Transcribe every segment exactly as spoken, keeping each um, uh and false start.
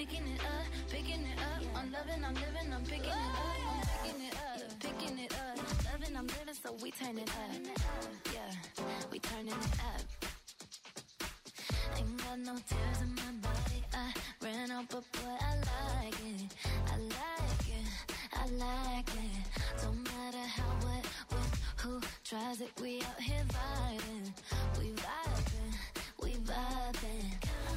picking it up, picking it up. I'm loving, I'm living, I'm picking it up. I'm picking it up, picking it up. Loving, I'm living, so we turn it up. Yeah, we turning it up. Ain't got no tears in my body. I ran out, but boy, I like it. I like it, I like it. Don't matter how, what, when, who tries it. We out here vibing, we vibing, we vibing.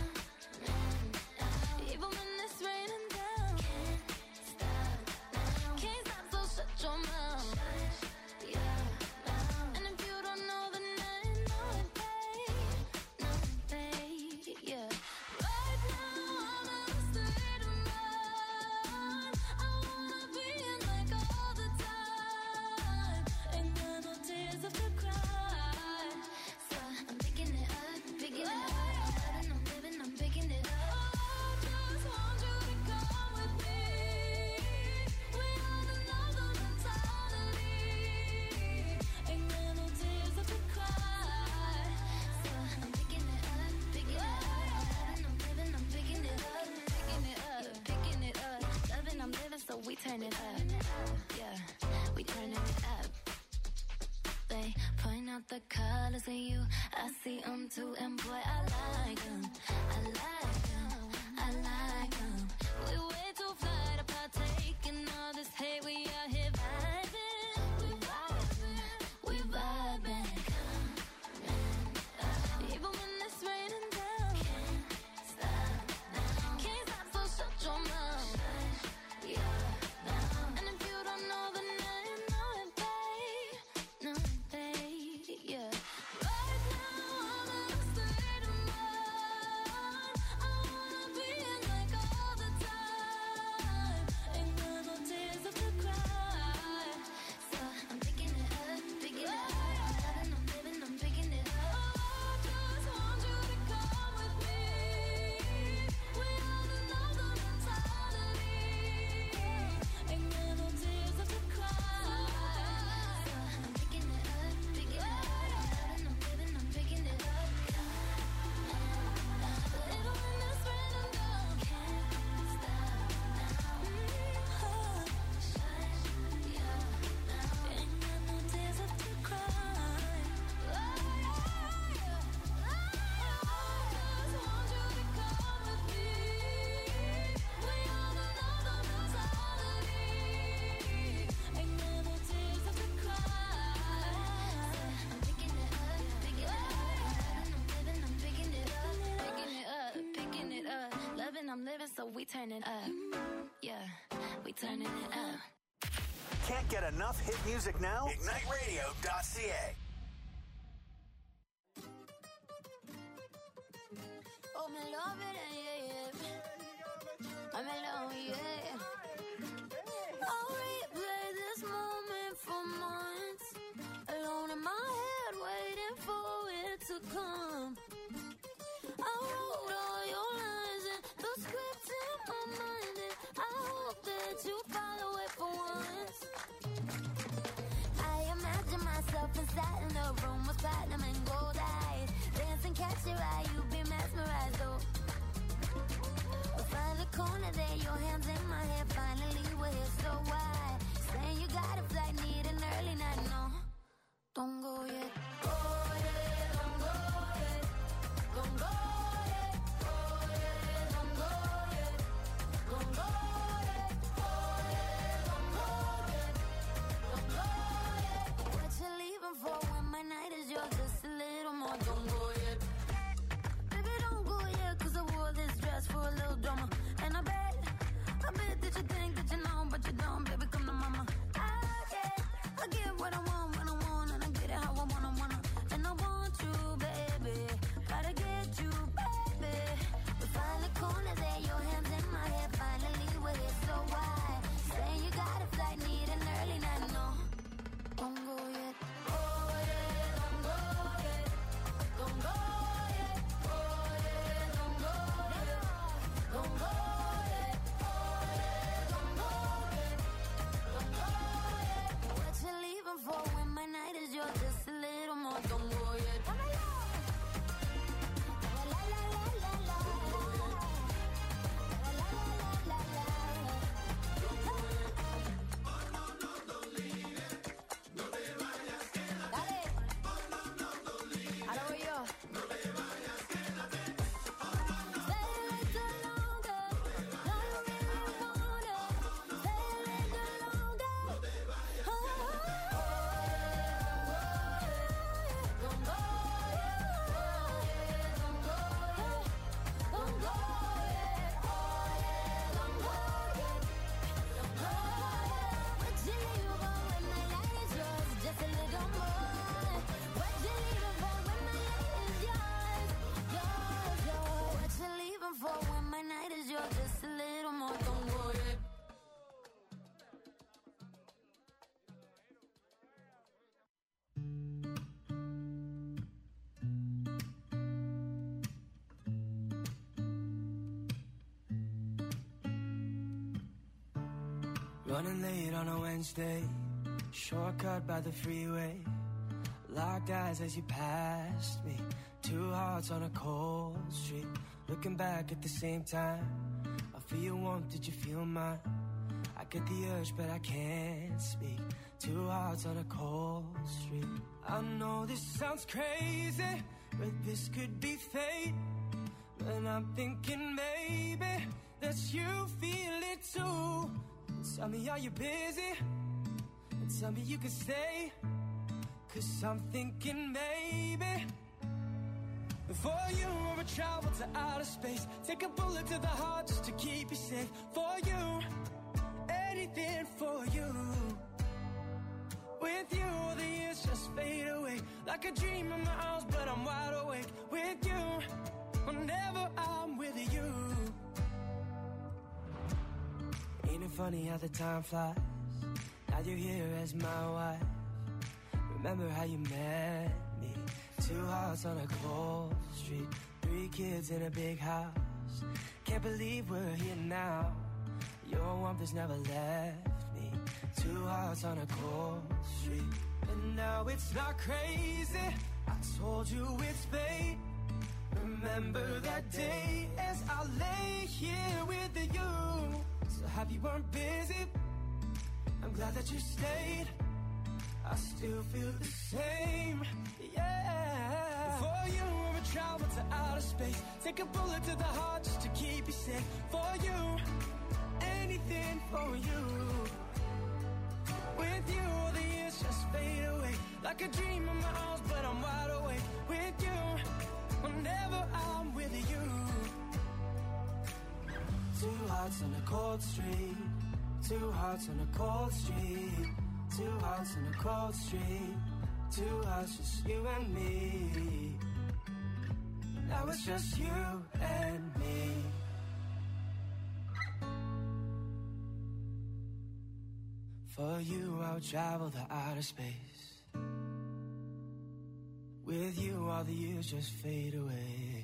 Even when it's raining down, can't stop now. Can't stop, so shut your mouth. Shut your mouth. And if you don't know, then I know it, babe. Know it, babe. Yeah. Right now I'm in a state of mind. I wanna be in like all the time. Ain't got no tears left to cry. So I'm picking it up, picking it up. I'm loving, I'm living, I'm picking it up. So we turn it up, yeah, we turning it up. They point out the colors in you, I see them too, and boy, I like them, I like them, I like them. We way too fly to partake in all this hate, we out here vibing, we vibing, we vibing. Even when it's raining down, can't stop now. Can't stop, so shut your mouth. Yeah. And if you don't know, then I know it, babe. Know it, babe. Yeah. Right now I'm in a state of mind. I wanna be in like all the time. Ain't got no tears left to cry. So I'm picking it up, picking it up. I'm loving, I'm living, I'm picking it up. Oh, I just want you to come with me. We are another mentality. Ain't got no tears left to cry. So I'm picking it up, picking it up. I'm loving, I'm living, I'm picking it up. Even when it's raining down, can't stop now. Shut your mouth. Ain't got no tears left to cry. I just want you to come with me. We are another mentality. Ain't got no tears left to cry. I'm picking it up, picking it up. I'm living, I'm picking it up, picking it up, picking it up. Loving, I'm living, so we turn it up. Yeah, we turning it up. Can't get enough hit music now? Ignite radio dot c a. Oh, me love it, yeah, yeah. I'm alone, yeah. I'll replay this moment for months. Alone in my head, waiting for it to come. I wrote all your lines and the script in my mind, and I hope that you follow it for once. I imagine myself inside in a room with platinum and gold eyes. Dance and catch your eye, you be mesmerized, though. We'll find a corner there, your hands in Running late on a Wednesday, shortcut by the freeway. Locked eyes as you passed me. Two hearts on a cold street. Looking back at the same time. I feel your warmth, did you feel mine? I get the urge but I can't speak. Two hearts on a cold street. I know this sounds crazy, but this could be fate. And I'm thinking maybe that you feel it too. Tell me, are you busy? And tell me you can stay. Cause I'm thinking maybe for you I would travel to outer space. Take a bullet to the heart just to keep you safe. For you, anything for you. With you, the years just fade away. Like a dream in my arms, but I'm wide awake. With you, whenever I'm with you. Ain't it funny how the time flies? Now you're here as my wife. Remember how you met me? Two hearts on a cold street. Three kids in a big house. Can't believe we're here now. Your warmth has never left me. Two hearts on a cold street. And now it's not crazy. I told you it's fate. Remember that day as I lay here with you. So happy you weren't busy. I'm glad that you stayed. I still feel the same, yeah. For you, I would travel to outer space. Take a bullet to the heart just to keep you safe. For you, anything for you. With you, all the years just fade away. Like a dream in my arms, but I'm wide awake. With you, whenever I'm with you. Two hearts on a cold street. Two hearts on a cold street. Two hearts on a cold street. Two hearts, just you and me. Now it's just you and me. For you, I'll travel the outer space. With you, all the years just fade away.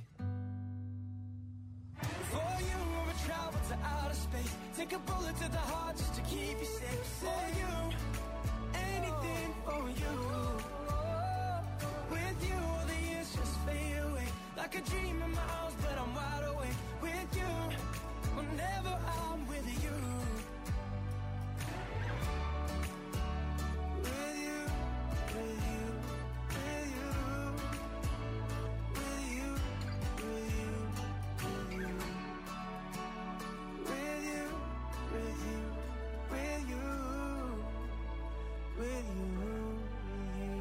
For you, I would travel to outer space. Take a bullet to the heart just to keep you safe. For you, anything for you. With you, all the years just fade away. Like a dream in my arms, but I'm wide awake. With you, whenever I'm with you. With you, with you, with you. With you, with you, with you. With you, with you, with you. With you, with you.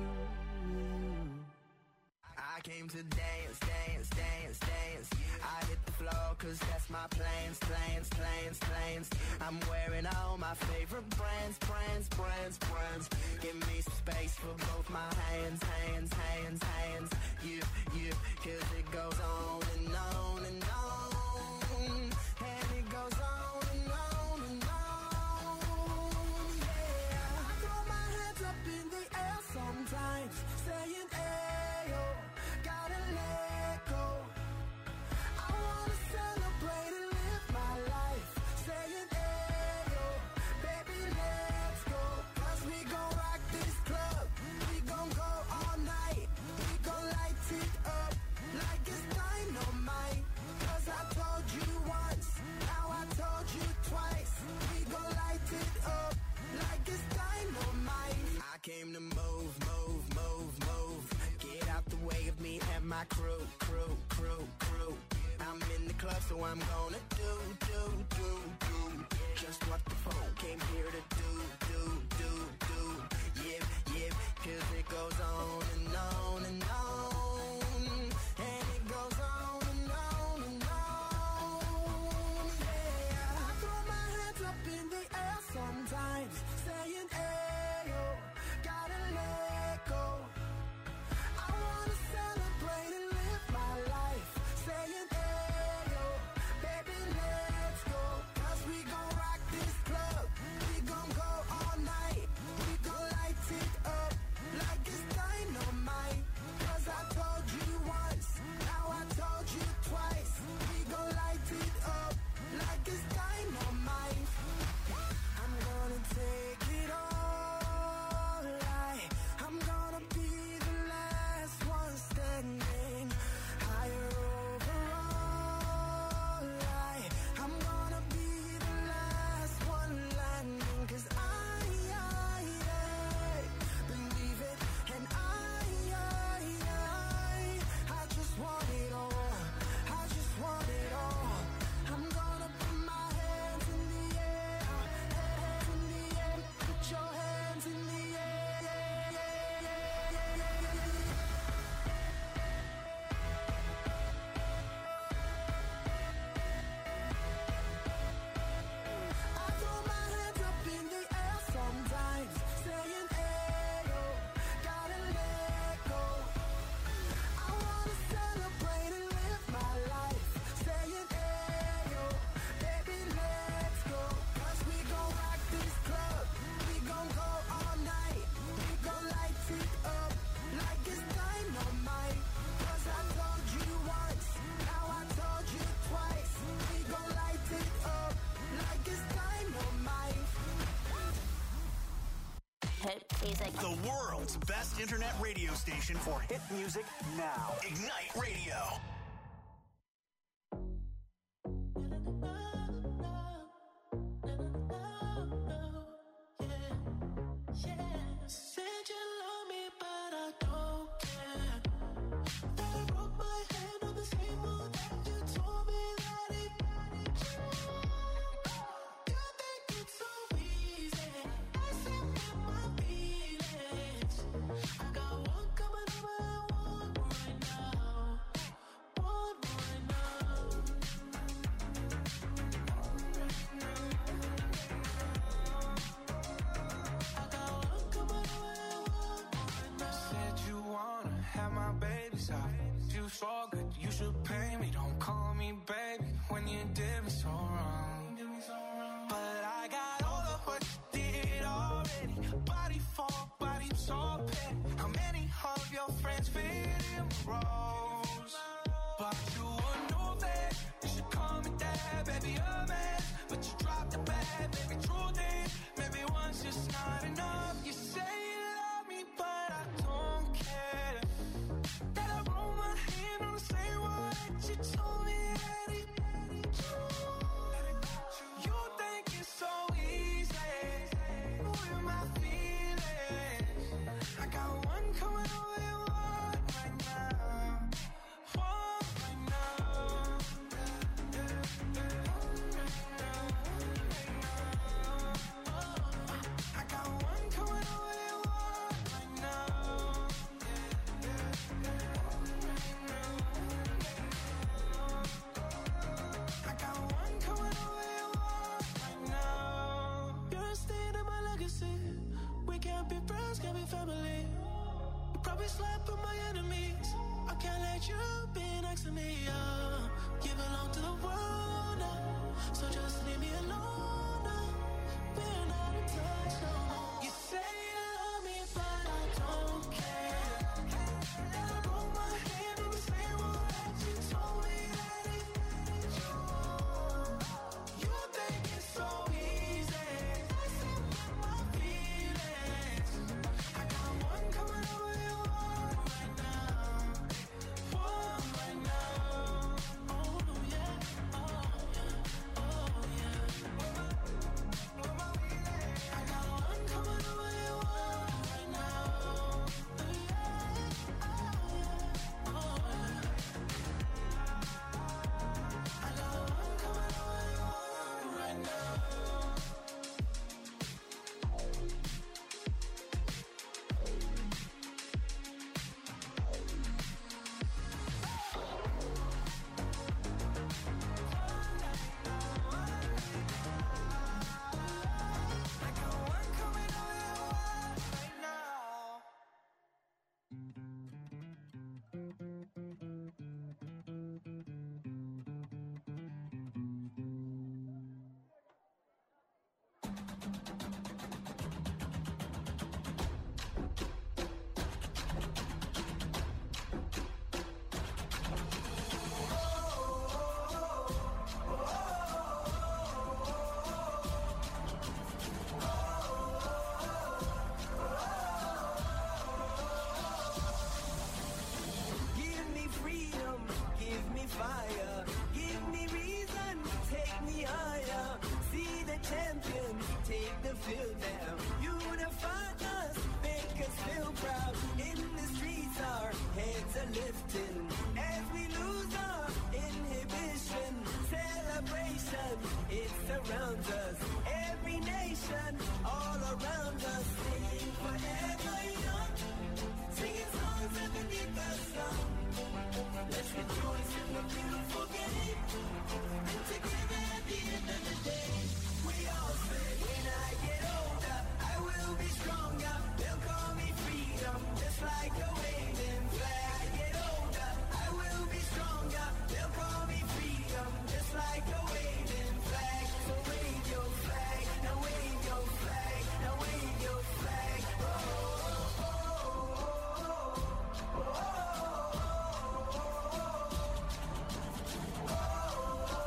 I came to dance, dance, dance, dance. I hit the floor cause that's my plans, plans, plans, plans. I'm wearing all my favorite brands, brands, brands, brands. Give me some space for both my hands, hands, hands, hands. You, you, cause it goes on and on and on. And it goes on and on and on. Yeah, I throw my hands up in the air sometimes, saying, ayo, gotta let go. I wanna celebrate and live my life, saying, ayo, baby, let's go. Cause we gon' rock this club, we gon' go all night. We gon' light it up like it's dynamite. Cause I told you once, now I told you twice. We gon' light it up like it's dynamite. I came to move, move, move, move. Get out the way of me and my crew, crew, crew, crew. I'm in the club, so I'm gonna do, do, do, do just what the phone came here to do, do, do, do. Yeah, yeah, cause it goes on and on and on. And it goes on and on and on. Yeah, I throw my hands up in the air sometimes, saying, ayo, gotta let go. I wanna celebrate and live my life, saying, ayo, baby, let's go. Cause we gon' rock this club, we gon' go all night. We gon' light it up like it's dynamite. music. The world's best internet radio station for hit music now. Ignite Radio. Said you love me, but I don't care. Then I broke my hand on the same wall that you told me that it mattered you. You think it's so easy, messing with my feelings. I got one coming over and one right now. One right now. I got one coming over and one right now. Said you wanna have my baby's eyes. You so good, you should pay me. Don't call me baby when you did me so wrong. But I got all of what you did already. Body for body, so petty. How many of your friends fit in my roles? But you would know that you should call me dad, baby, a man. But you dropped the bad, baby, true then. Maybe one's just not enough. You say you love me, but I don't care. That I roll my hand on the same wall that you told me that it mattered you. You think it's so easy, with my feelings. I got one coming over and one right now. One right now. I got one coming over and one right now. I got one coming over and one right now. You're a stain in my legacy. We can't be friends, can't be family. You probably slept with my enemies. I can't let you be next to me. Uh, you belong to the world now, so just leave me alone now. We're not in touch no more. You say you love me, but I don't care. And I broke my hand on the same wall that you told me that it mattered you. You think it's so easy, messing with my feelings. I got one coming over and one right now. One right now. Oh yeah, oh yeah, oh yeah. I got one coming over and one right now. Yeah, oh yeah, oh yeah. I got one coming over and one right now. I got one coming over and one right now. Give me freedom, give me fire, give me reason, take me higher. See the champions, take the field now. Unify us, make us feel proud. In the streets, our heads are lifting as we lose our inhibition. Celebration, it surrounds us. Every nation, all around us, singing forever young, singing songs underneath the sun. Let's rejoice in the beautiful game. And together at the end of the day, we all say, when I get older, I will be stronger. They'll call me freedom, just like a waving flag. I get older, I will be stronger. They'll call me freedom, just like a waving flag. So wave your flag, now wave your flag, now wave your flag. Oh, oh, oh, oh, oh, oh, oh.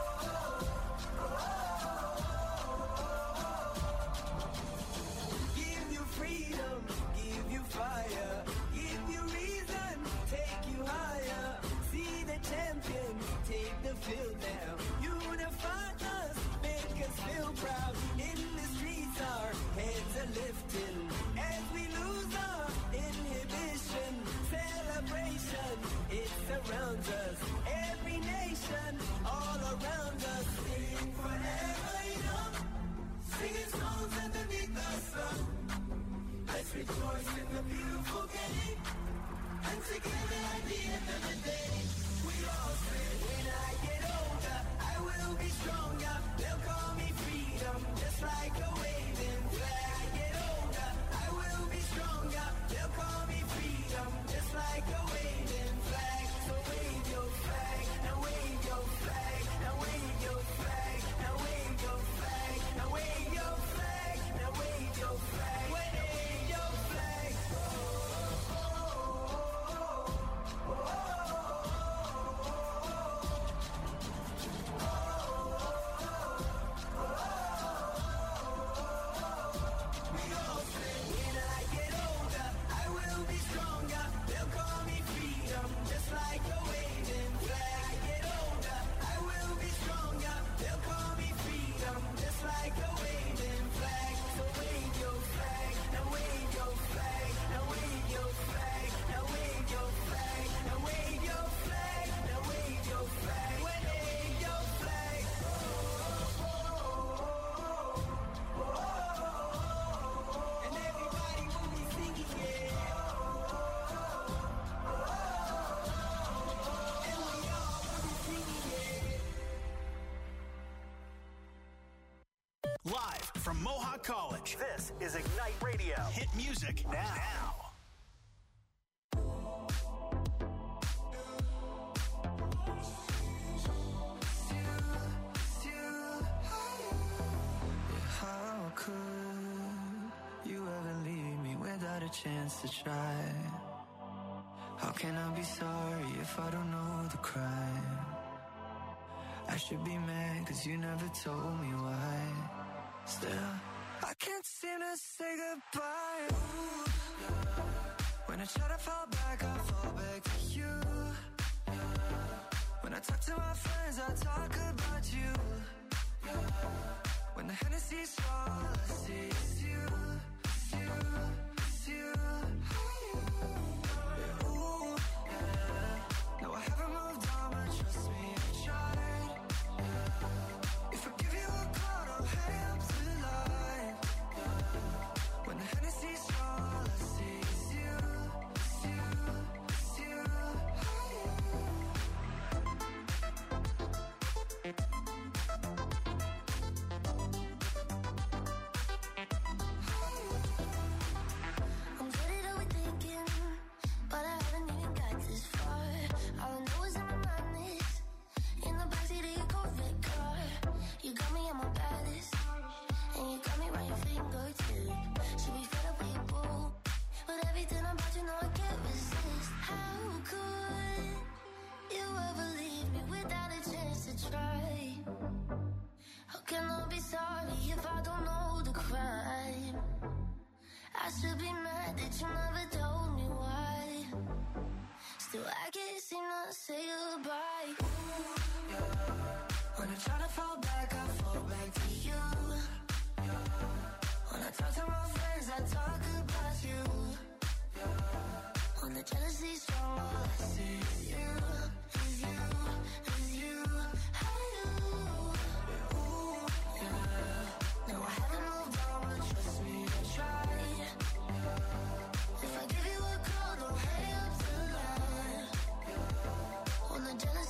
I'm sick of living at the end of the day. We all say when I get older, I will be stronger. They'll call me freedom, just like a waving flag. I get older, I will be stronger. They'll call me freedom, just like a waving flag. So wave your flag, now wave your flag, now wave your flag, now wave your flag, now wave your flag, now wave your flag, wave your flag. Live from Mohawk College, this is Ignite Radio. Hit music now. How could you ever leave me without a chance to try? How can I be sorry if I don't know the crime? I should be mad cause you never told me why. Still, I can't seem to say goodbye. Ooh, yeah. When I try to fall back, I fall back to you. Yeah. When I talk to my friends, I talk about you. Yeah. When the Hennessy's strong, all I see is you, it's you, it's you. Yeah, ooh, yeah. No, I haven't moved on, but trust me, I tried. Yeah. If I give you a call, don't hang up the line. Yeah. When the Hennessy's strong, all I see is you, it's you, it's you. I'm good at overthinking, but I haven't even got this far. All I know is in my mind is in the backseat of your Corvette car. You got me at my baddest, and you got me right your fingertip. Should be fed up with you, boo, but everything about you know I can't resist. How could you ever leave me without a chance to try? How can I be sorry if I don't know the crime? I should be mad that you never told me why. Still, I can't seem to say goodbye. Ooh, yeah. When I try to fall back, I fall back to you. Yeah. When I talk to my friends, I talk about you. Yeah. When the jealousy's strong, all I see is you, is you, is you. Hey, you. Ooh, yeah. No, I haven't moved on, but trust me, I tried. If I give you a call, don't hang up the line. When the jealousy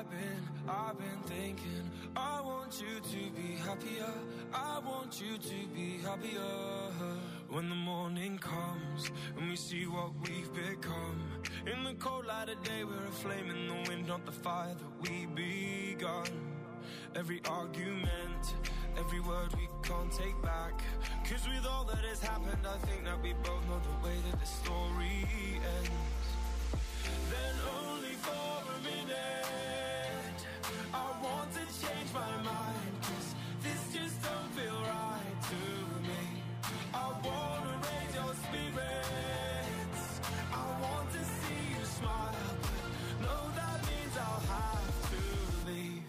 I've been, I've been thinking, I want you to be happier, I want you to be happier. When the morning comes and we see what we've become, in the cold light of day we're a flame in the wind, not the fire that we begun. Every argument, every word we can't take back, 'cause with all that has happened I think that we both know the way that the story ends. Then only for a minute I want to change my mind, 'cause this just don't feel right to me. I wanna raise your spirits, I want to see you smile, but no, that means I'll have to leave.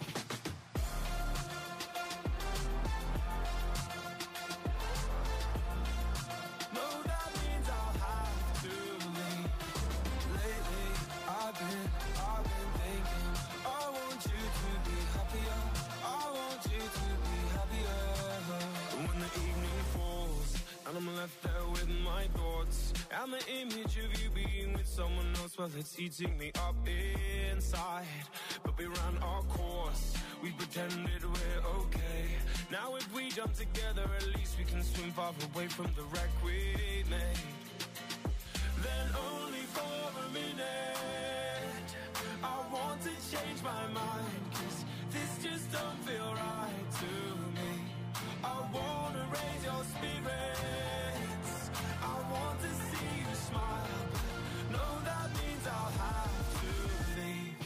No, that means I'll have to leave. Lately, I've been, I've been thinking, I want you to be happier, I want you to be happier. When the evening falls and I'm left there with my thoughts, and the image of you being with someone else, well, it's eating me up inside. But we ran our course, we pretended we're okay. Now if we jump together, at least we can swim far away from the wreck we made. Then only for a minute I want to change my mind, 'cause this just don't feel right to me. I wanna raise your spirits, I want to see you smile, but no, that means I'll have to leave.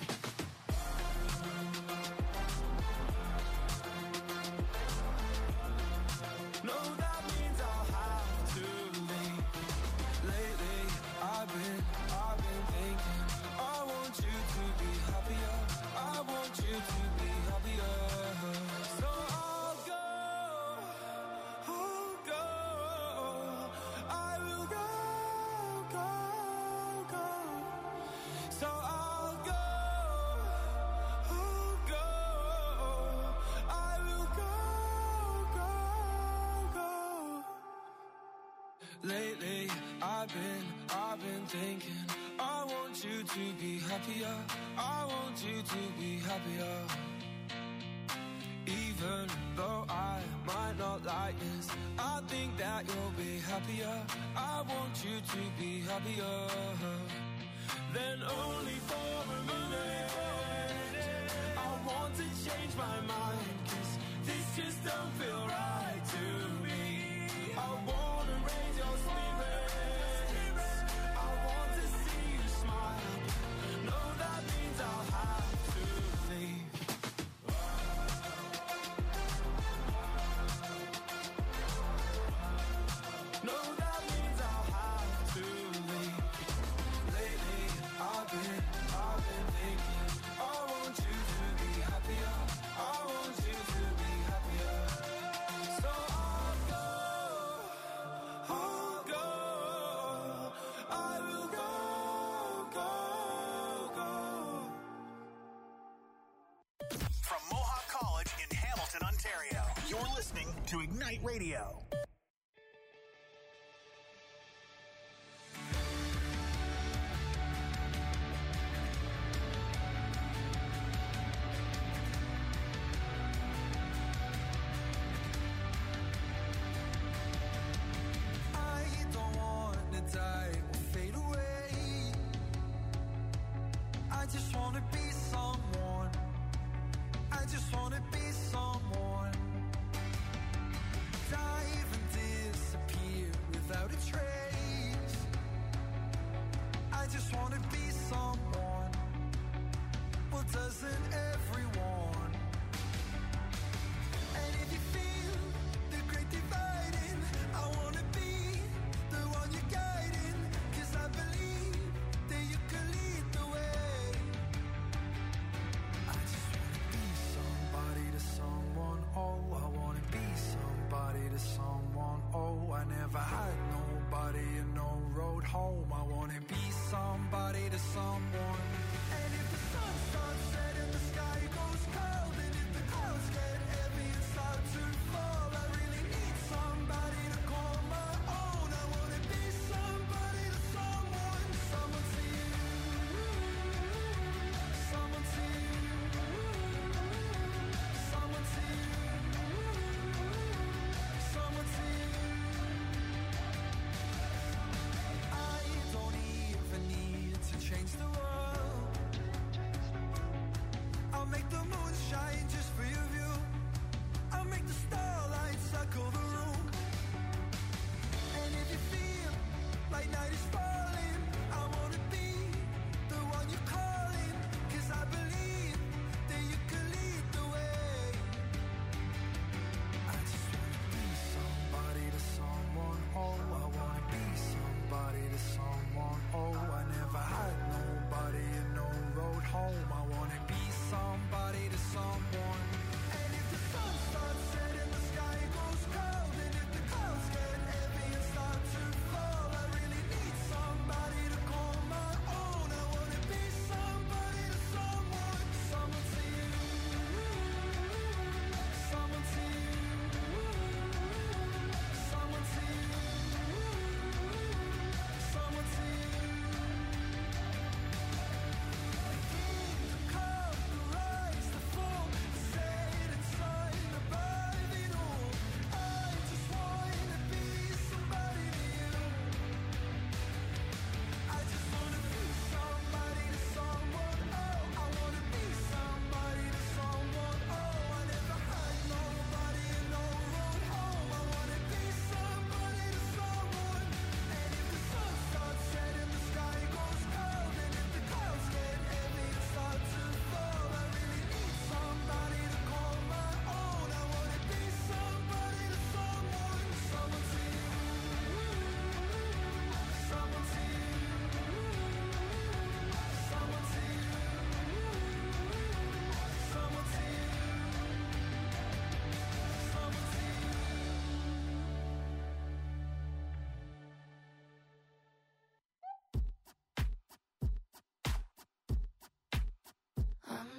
No, that means I'll have to leave. Lately, I've been, I've been thinking, I want you to be happier, I want you to be happier. So I'll go, I'll go, I will go, go, go. So I'll go, I'll go, I will go, go, go. Lately, I've been, I've been thinking, I want you to be happier, I want you to be happier. Even though I might not like this, I think that you'll be happier, I want you to be happier. Then only for a minute I want to change my mind, 'cause this just don't feel right to me. I wanna raise your spirits, I want to see you smile, no, that means I'll have to leave. No, that means I'll have to leave. Lately, I've been, I've been thinking, I want you to be happier, I want you to be happier. So I'll go, I'll go, I will go, go, go. From Mohawk College in Hamilton, Ontario, you're listening to Ignite Radio. I don't want to die or fade away. I just want to be someone. I just want to be someone. Dive and disappear without a trace. I just want to be someone. Well, doesn't everyone? And if you feel the great dividing, I wanna be the one you're guiding, 'cause I believe that you can lead the way. I just wanna be somebody to someone, oh, I wanna be somebody to someone, oh, I never had nobody and no road home, I wanna be somebody to someone. And if the sun starts setting, the sky goes cold, and if the clouds get heavy and start to fall, I really need somebody to call my own. I wanna be somebody to someone, someone to you, someone to you.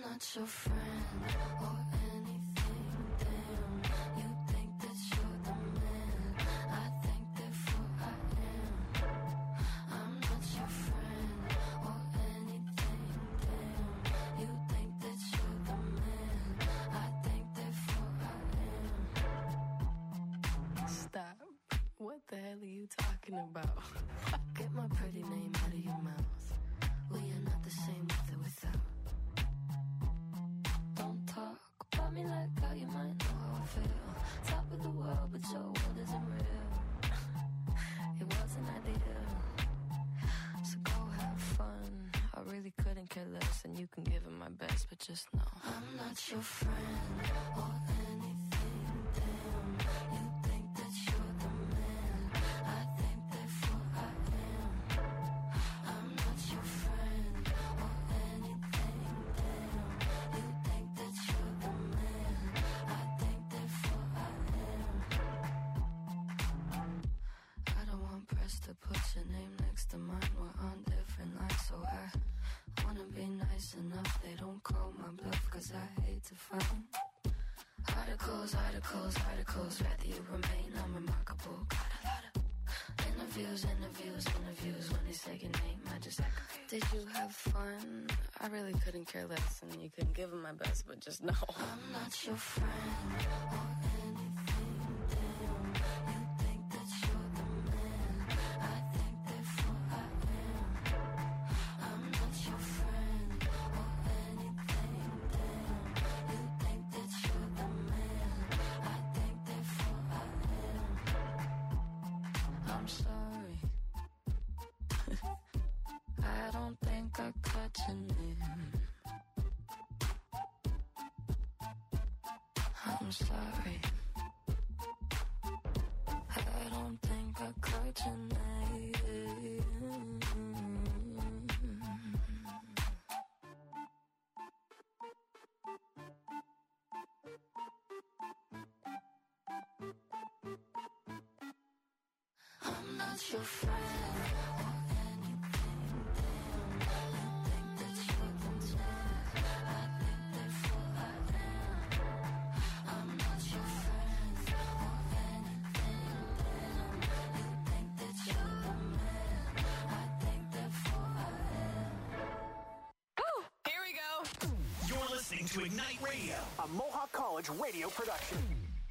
not your friend or anything, damn. You think that you're the man, I think therefore I am. I'm not your friend or anything, damn. You think that you're the man, I think therefore I am. Stop. What the hell are you talking about? Get my pretty name out of your mouth. We are not the same with or without. Don't talk about me like how you might know how I feel. Top of the world, but your world isn't real. It wasn't ideal. So go have fun. I really couldn't care less, and you can give it my best, but just know I'm not your friend or anything, damn. You think that you're the man, I think therefore I am. I'm not your friend or anything, damn. You think that you're the man, I think therefore I am. I don't want press to put your name next to mine. We're on different lines, so I wanna be nice enough. They don't call my bluff, cause I hate to find articles, articles, articles. Rather you remain unremarkable. Got a lot of interviews, interviews, interviews. When they say your name, I just act confused. Did you have fun? I really couldn't care less, and you couldn't give it my best, but just know I'm not your friend or anything, damn. You think that you're the man, I think therefore I am. I'm not your friend or anything, damn. You think that you're the man, I think therefore I am. I'm sorry. I don't think I caught your name. I'm sorry. I don't think I caught your name. I'm not your friend or anything, damn. You think that you're the man, I think therefore I am. I'm not your friend or anything, damn. You think that you're the man, I think therefore I am. Woo! Here we go. You're listening to Ignite Radio, a Mohawk College radio production.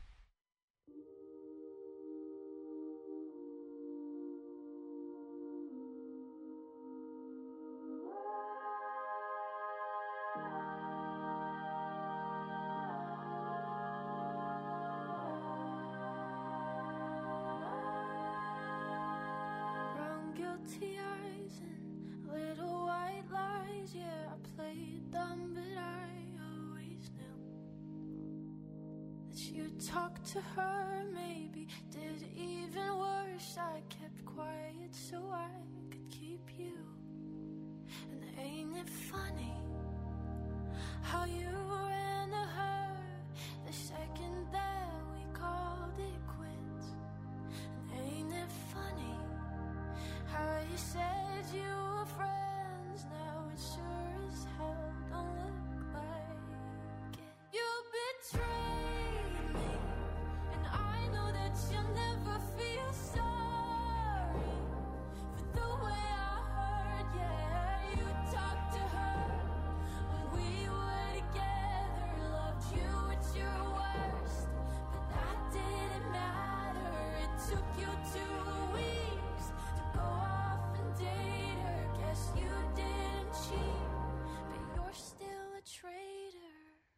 Brown guilty eyes and little white lies. Yeah, I played dumb, but I always knew that you talked to her. Maybe did even worse. I kept quiet so I could keep you. And ain't it funny how you ran to her the second that we called it quits? And ain't it funny how you said you were friends? Now it sure as hell don't look like it. You betrayed me, and I know that you'll never feel sorry for the way I heard. Yeah, you talked to her when we were together, loved you at your worst, but that didn't matter. It took you two weeks to go off and date her. Guess you didn't cheat, but you're still a traitor.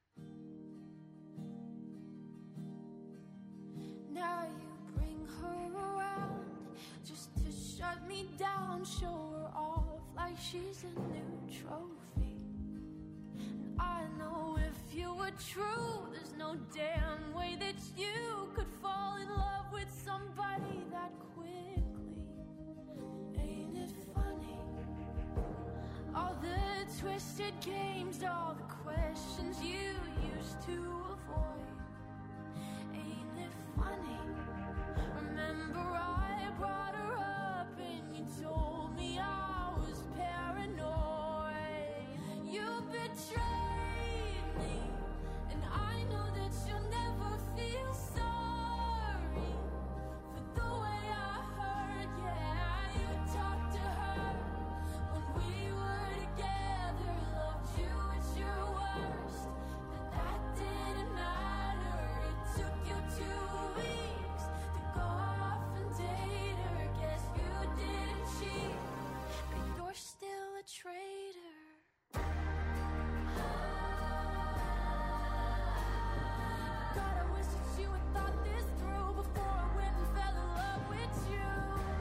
Now you bring her around just to shut me down, show her off like she's a new trophy. And I know if you were true, there's no damn way that you could fall in love with somebody that quickly. Ain't it funny? All the twisted games, all the questions you used to avoid. Ain't it funny? Remember I brought her up and you told me I was paranoid. You betrayed a traitor. God, I wish that you had thought this through before I went and fell in love with you.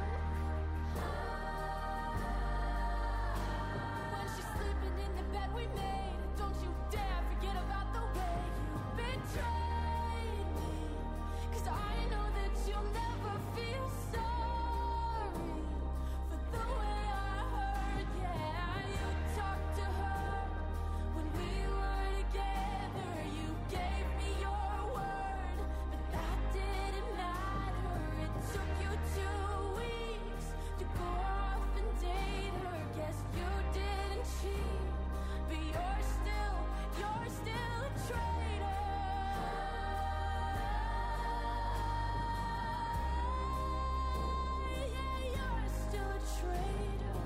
When she's sleeping in the bed we made, don't you dare forget about the way you betrayed me. 'Cause I know that you'll never feel sorry for the way I hurt. Yeah, you talked to her when we were together. You gave me your word, but that didn't matter. It took you two weeks to go off and date her. Guess you didn't cheat, but you're still, you're still a traitor. Yeah, you're still a traitor.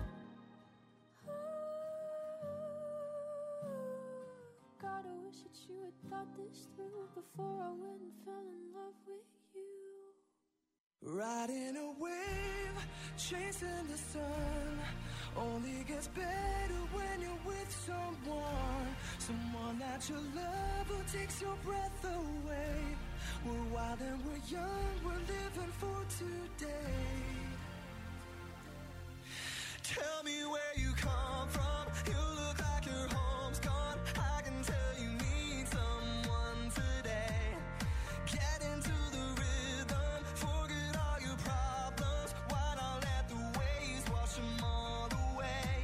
God, I wish that you had thought this through before I went and fell in love with you. Riding a wave, chasing the sun, only gets better when you're with someone. Someone that you love who takes your breath away. We're wild and we're young, we're living for today. Tell me where you come from, you look like your home's gone. I can tell you need someone today. Get into the rhythm, forget all your problems. Why not let the waves wash them all away?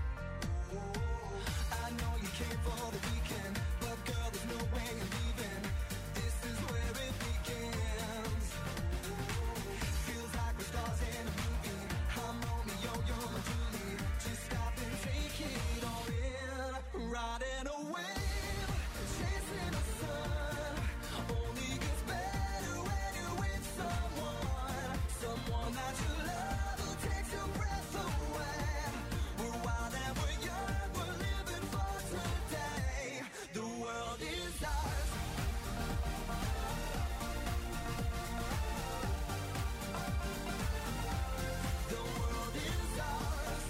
I know you came for the weekend, but girl, there's no way you're leaving. This is where it begins. Feels like we're stars in a movie. I'm Romeo, you're my Julie. Just stop and take it all in. Riding a wave, chasing the sun. Only gets better when you're with someone. Someone that you love who takes your breath away. We're wild and we're young, we're living for today. The world is ours. The world is ours.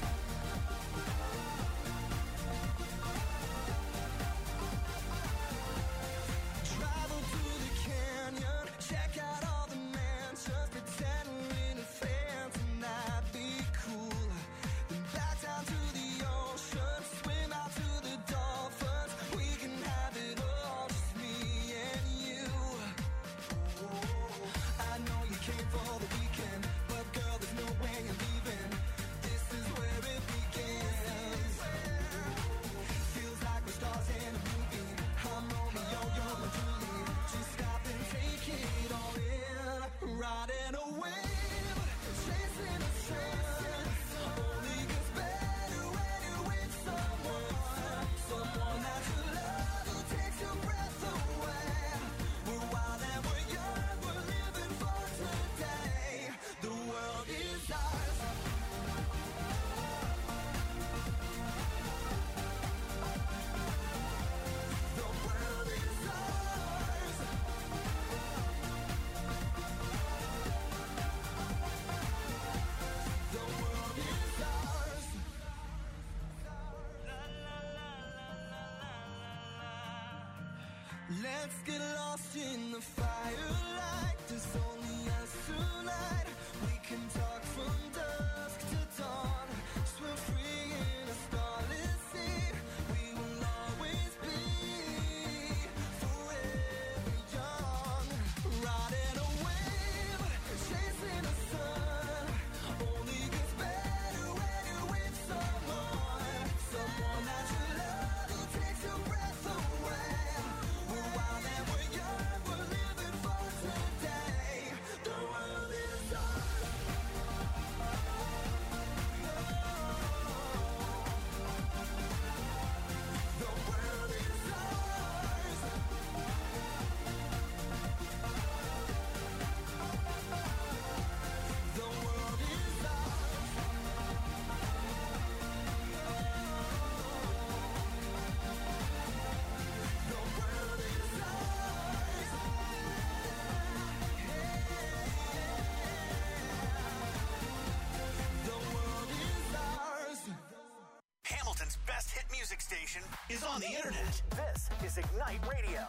Travel to the canyon, check out all the mansions, pretend we're in a fence and that'd be cool. Then back down to the ocean, swim out to the dolphins. We can have it all, just me and you. I know you came for the weekend, but girl, there's no way you're leaving. This is where it begins. Feels like we're stars in a movie. I'm Romeo, you're my Julie. Just stop and take it all in. Riding a wave, chasing the sun. Only gets better when you're with someone. Someone that you love who takes your breath away. We're wild and we're young, we're living for today. The world is ours. The world is ours. The world is ours. Let's get lost in the firelight. There's only us tonight. We can talk from dusk to dawn. Swim free in a starless sea. We will always be forever young. Riding a wave, chasing the sun. Only gets better when you're with someone. Someone that you love who takes your breath away. We're wild and we're young, we're living for today. The world is ours. best hit music station is on the internet. This is Ignite Radio.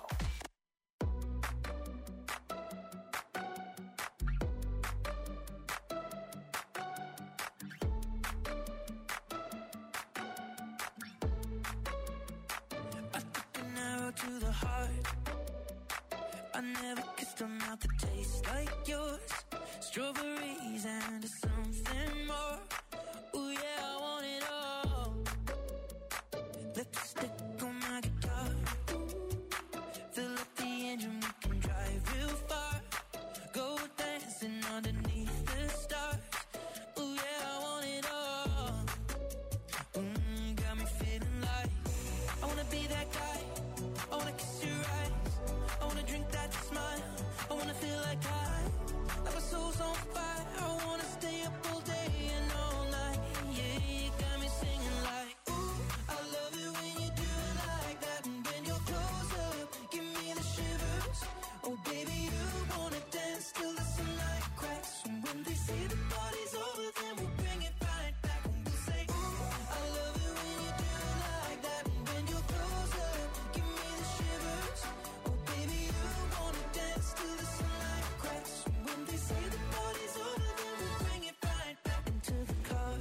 To the heart, I never kissed a mouth that tastes like yours. Strawberries and something more. Ooh yeah, I want it all. Lipstick on my guitar. Fill up the engine, we can drive real far. Go dancing underneath the stars. Ooh yeah, I want it all. Mm, got me feeling like I wanna be that guy. I wanna kiss your eyes. I wanna drink that smile. I wanna feel like I, like my soul's on fire. I wanna stay up all day and all night. Yeah, you got me singing like, ooh, I love it when you do it like that. And when you're close up, give me the shivers. Oh baby, you wanna dance till the sunlight cracks. And when they say the party's over, then we'll bring it right back. And we'll say, ooh, I love it when you do it like that. And when you're close up, give me the shivers. Oh baby, you wanna dance till the sunlight cracks. And when they say the party's over, then we'll bring it right back into the car.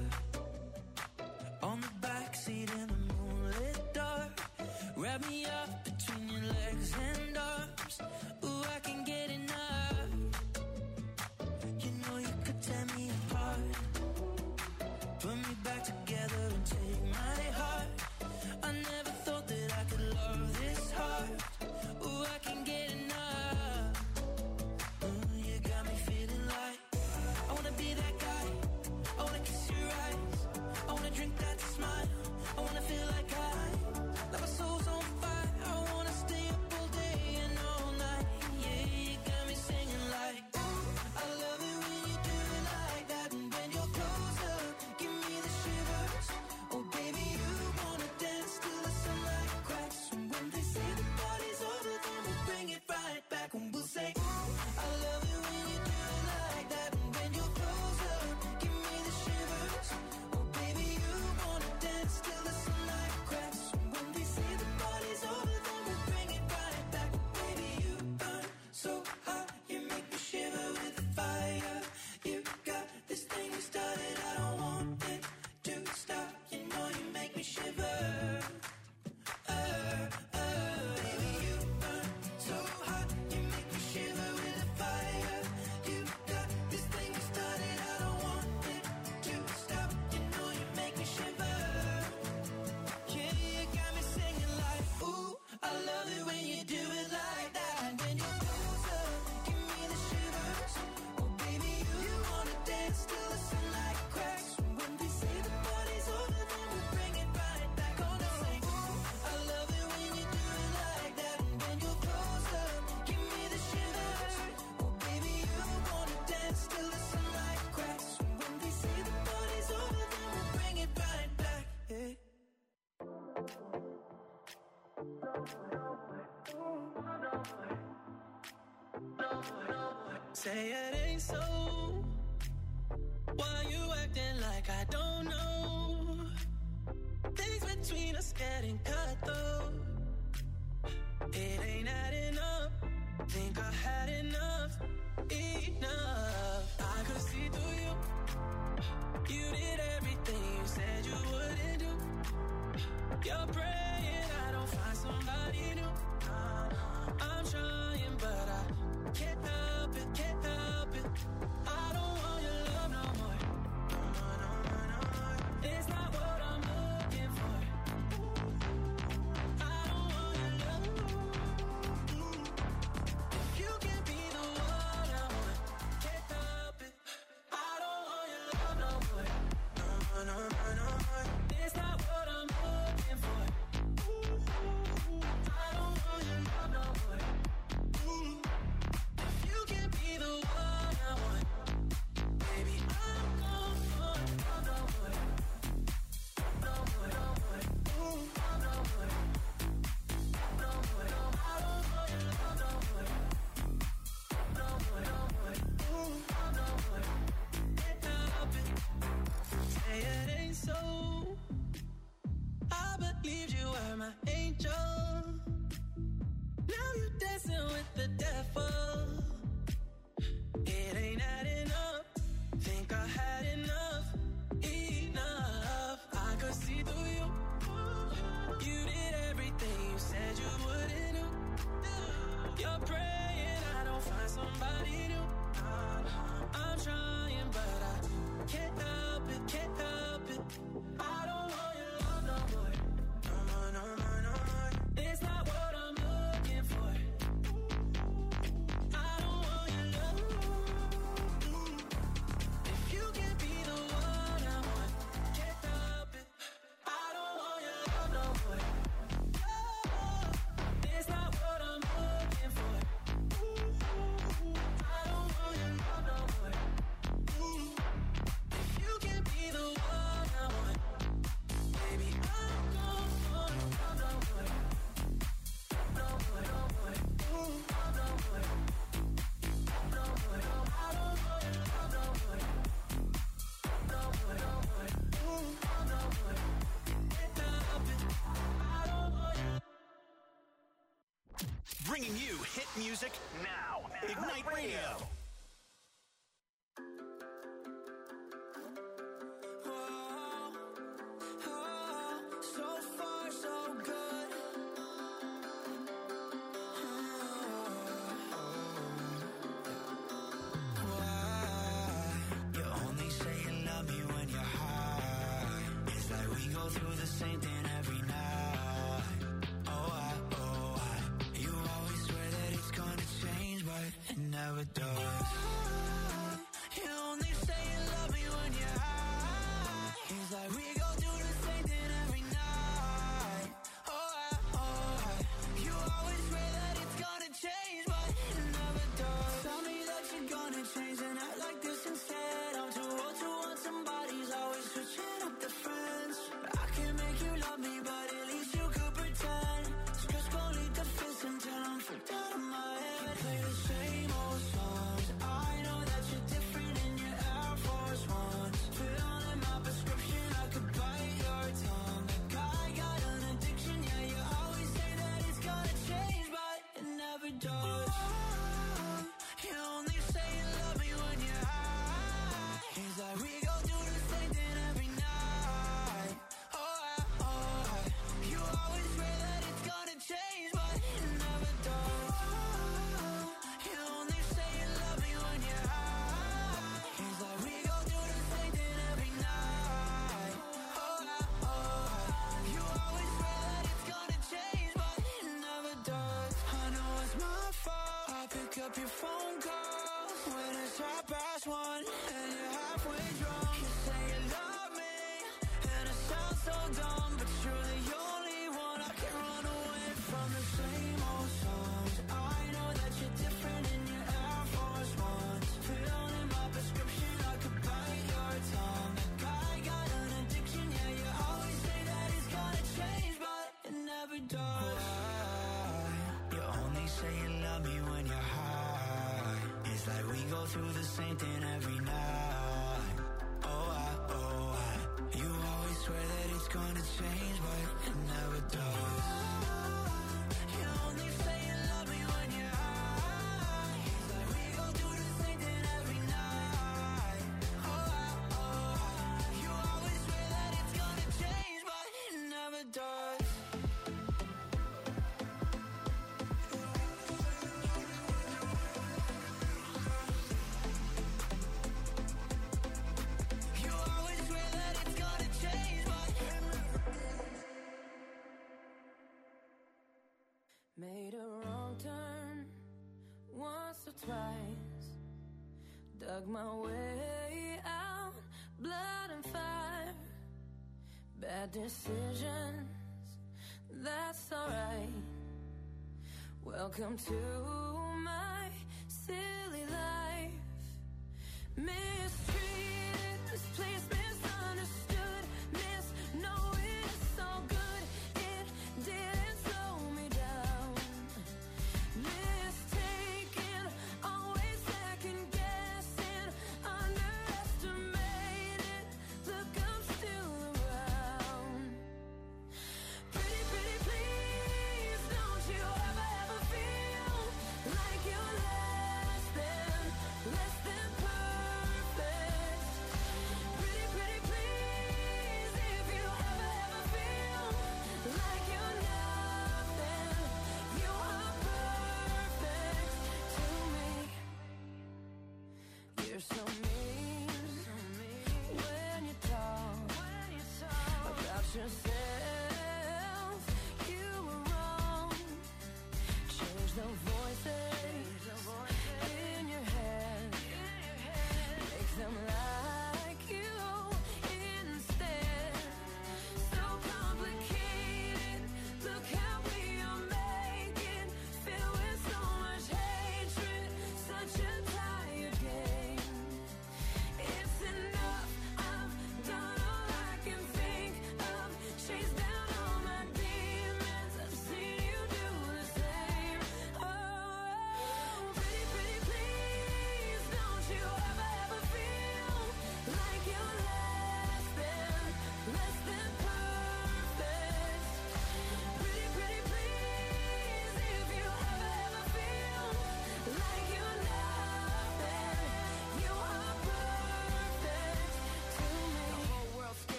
On the backseat in the moonlit dark. Wrap me up between your legs and arms. Ooh, I can get enough. You know you could tear me apart. Put me back together and take my heart. I never thought that I could love this hard. Ooh, I can get enough. Ooh, you got me feeling like I wanna be that guy. I wanna kiss your eyes. I wanna drink that smile. I wanna feel like I, like my soul's on fire. I wanna stay up all day and all night. Yeah, you got me singing like, ooh, I love it when you do it like that. And when you're close up, give me the shivers. Oh baby, you wanna dance till the sunlight cracks. And when they say the party's over, then we'll bring it right back. And we'll say, ooh, I love it when you do it like that. And when you're close up, give me the shivers. Oh baby, you wanna dance till the sunlight cracks. And when they say the party's over, then we'll bring it right back. Baby, you burn so hot, you make me shiver with the fire. You got this thing you started, I don't want it to stop. You know you make me shiver. Uh, uh, baby, you burn so hot, you make me shiver with the fire. You got this thing you started, I don't want it to stop. You know you make me shiver. Yeah, you got me singing like, ooh, I love it when you do it like that. And when you're close up, give me the shivers. Oh baby, you wanna dance till the sunlight cracks. And when they say the party's over, then we'll bring it right back. Gonna say, ooh, I love it when you do it like that. And when you're close up, give me the shivers. Oh baby, you wanna dance till the sunlight cracks. And when they say the party's over, then we'll bring it right back. Yeah. Say it ain't so. Why you acting like I don't know? Things between us getting cut though. It ain't adding up. Think I had enough. Enough. I could see through you. You did everything you said you wouldn't do. You're praying I don't find somebody new. I'm trying, but I can't help it, can't help it. I don't want your love no more. No more, no more, no more. It's not what I'm looking for. I don't want your love. If you can't be the one I want, can't help it. I don't want your love no more. No more, no more, no more. It's not what I'm looking for. Bringing you hit music now. Ignite Radio. Through the same thing every night. Oh, I, oh, I. You always swear that it's gonna change, but it never does. You only say you love me when you're high. It's like we go through the same thing every night. Oh, I, oh, I. You always swear that it's gonna change, but it never does. Tell me that you're gonna change and act like this instead. I'm too old to want somebody's always switching up the friends. I can't make you love me, but at least you could pretend. Just go lead the fist until I'm freaked out of my head. You play the same old songs. I know that you're different in your Air Force Ones. Filling my prescription, I could bite your tongue. Like I got an addiction, yeah, you always say that it's gonna change, but it never does. You only say you love me when you're high. It's like we go through the same thing every night. Change, but it never does. You only say you love me when you're high. It's like we go through the same thing every night. Oh, I, oh, you always swear that it's gonna change, but it never does. I know it's my fault. I pick up your phone calls when it's half past one and you're halfway drunk. You say you love me and it sounds so dumb, but you're the only one I can run away from. The same old songs. I know that you're different in your Air Force Ones. Filling my prescription, I could bite your tongue. Like I got an addiction, yeah, you always say that it's gonna change, but it never does. Why? You only say you love me when you're high. It's like we go through the same thing every night. Oh, I, oh, I. You always swear that it's gonna change, but it never does. Made a wrong turn once or twice. Dug my way out, blood and fire. Bad decisions, that's alright. Welcome to my silly life. Mistreated, this place misunderstood. Miss knowing it's so good, it didn't slow me down. Mistaken, always second guessing, underestimated. Look, I'm still around. Pretty, pretty, please, don't you ever, ever feel like you're less than, less than perfect. Pretty, pretty.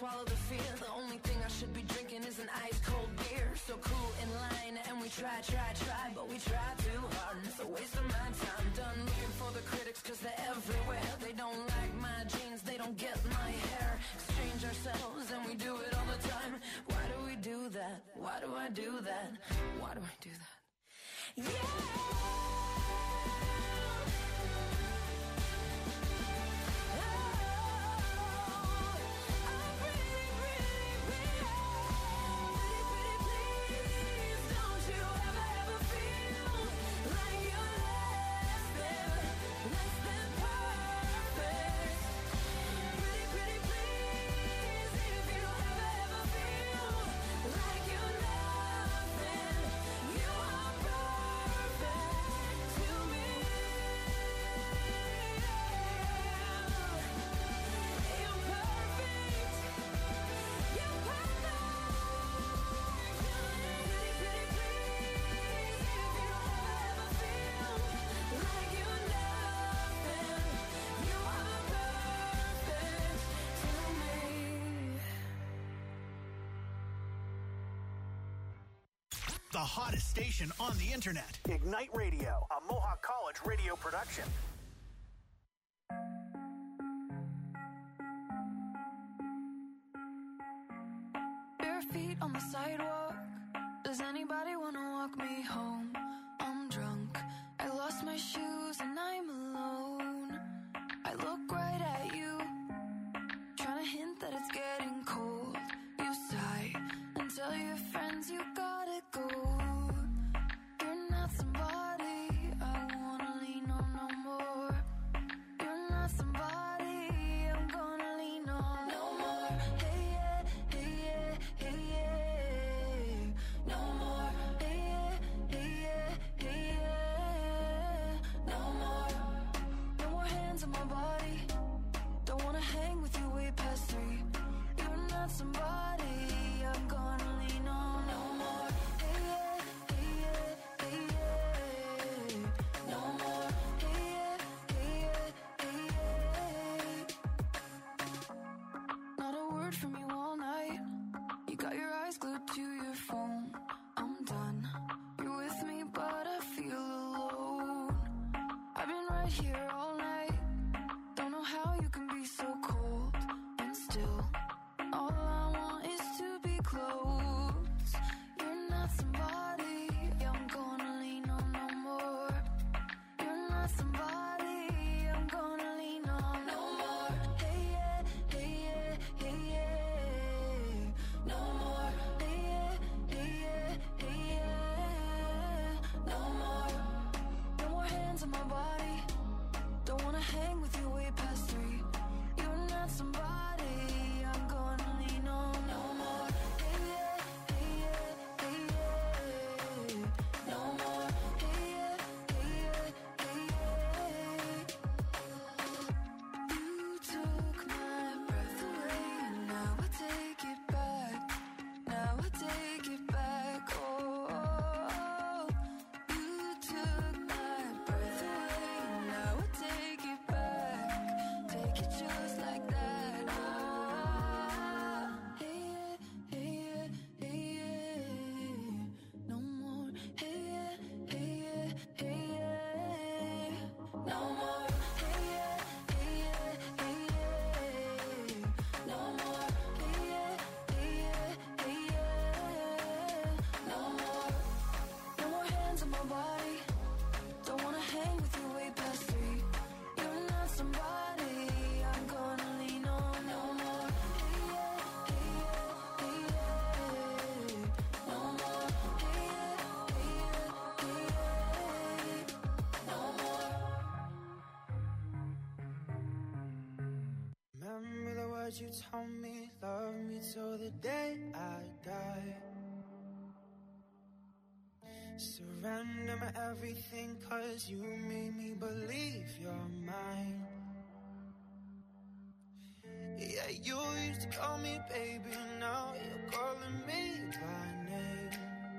swallow the fear. The only thing I should be drinking is an ice cold beer. So cool in line, and we try, try, try, but we try too hard, and it's a waste of my time. Done looking for the critics, cause they're everywhere. They don't like my jeans, they don't get my hair. Exchange ourselves, and we do it all the time. Why do we do that? Why do I do that? Why do I do that? Yeah! The hottest station on the internet. Ignite Radio, a Mohawk College radio production. Bare feet on the sidewalk. Does anybody want to walk me home? I'm drunk. I lost my shoes and I'm alone. I look right at you, trying to hint that it's getting cold. You sigh and tell your friends you gotta go. You're not somebody I wanna lean on no more. You're not somebody I'm gonna lean on no more. Hey yeah, hey yeah, hey yeah. No more. Hey yeah, hey yeah, hey yeah. No more. No more hands on my body. Don't wanna hang with you way past three. You're not somebody I'm gonna lean on no more. Hey yeah, hey yeah, hey yeah. No more. Hey yeah, hey yeah, hey yeah. Not a word from you all night. You got your eyes glued to your phone. I'm done. You're with me, but I feel alone. I've been right here all night. Don't know how you can be so cold and still. All I want is to be close. You're not somebody I'm gonna lean on no more. You're not somebody I'm gonna lean on no more. Hey yeah, hey yeah, hey yeah. No more. Hey yeah, hey yeah, hey yeah. No more. No more hands on my body. Don't wanna hang with you way past three. You're not somebody I'm gonna lean on no more. Hey yeah, hey yeah, hey yeah. No more. Hey yeah, hey yeah, hey yeah. You took my breath away, and now I take it back. Now I take it back. Oh, you took my breath away, and now I take it back. Take it just like that. Ah, hey yeah, hey yeah, hey yeah. No more. Hey yeah, hey yeah, hey yeah. No more. Hey yeah, hey yeah, hey yeah. No more. Hey yeah, hey yeah, hey yeah. No more. No more hands on my body. Don't wanna hang with you way past three. You're not somebody I'm gonna lean on no more. Hey yeah, hey yeah, hey yeah. No more. Hey yeah, hey yeah, hey yeah. No more. Remember the words you told me, love me till the day I die. Surrender my everything, cause you made me believe you're mine. Yeah, you used to call me baby, now you're calling me by name.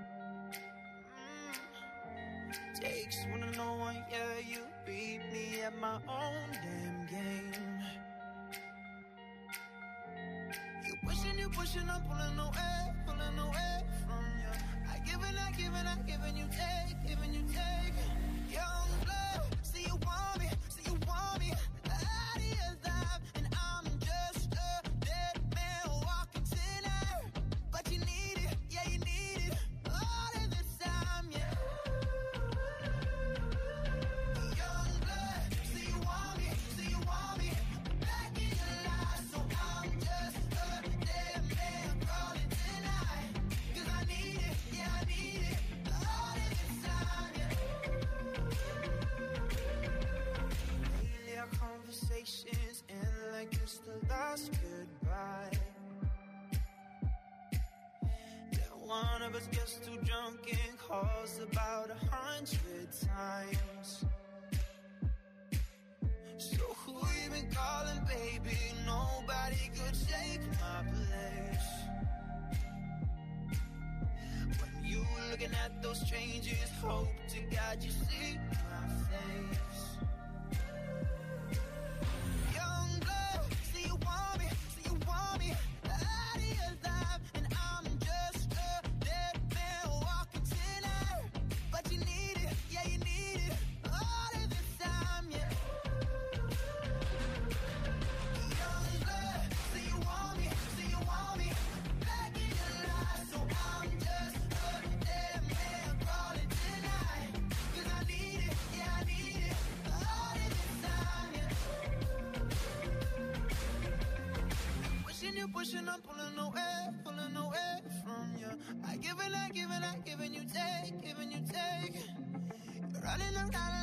Mm. Takes one to know one, yeah, you beat me at my own damn game. You wish pushing, I'm pulling away, pulling away from you. I give and I give and I give and you take, giving you take. Young blood, see you want me, see you want me. Out of your life, and I'm just a dead man walking tonight. But you need it, yeah you need it, all of the time, yeah. Young blood, see you want me, see you want me. Back in your life, so I'm just a dead man calling tonight. Cause I need it, yeah I need it, all of the time, yeah. Lately our conversations end like it's the last goodbye. Yeah, one of us gets too drunk and calls about a hundred times. So who you been calling, baby? Nobody could take my place. When you looking at those strangers, hope to God you see my face. Young blood, see you want me, see you want me. Out of your life, and I'm just a dead man walking tonight. But you need it, yeah you need it, all of the time, yeah. Young blood, see you want me, see you want me. Back in your life, so I'm just a dead man calling tonight. Cause I need it, yeah I need it, all of the time, yeah. Pushing you, pushing, I'm pulling away, pulling away from you. I give and I give and I give and you take, give and you take. You're running around